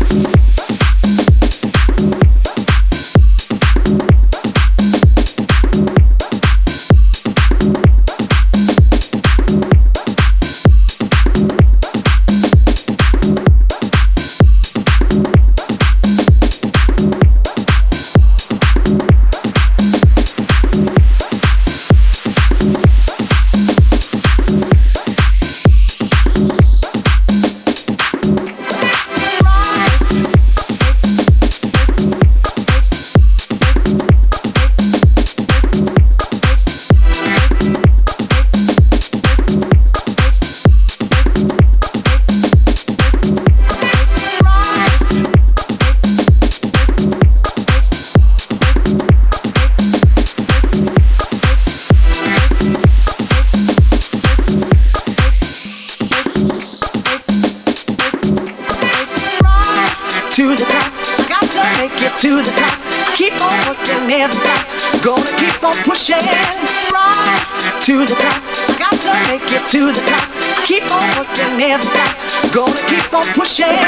to the top. Got to make it to the top. Keep on working, never stop. Gonna keep on pushing. Rise to the top. Got to make it to the top. Keep on working, never stop. Gonna keep on pushing.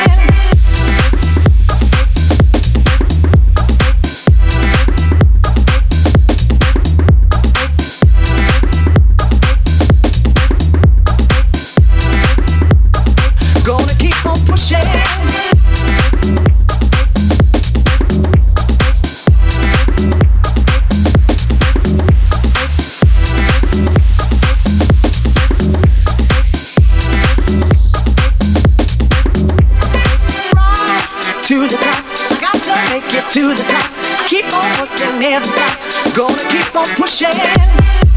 To the top, got to make it to the top. Keep on working, never stop. Gonna keep on pushing.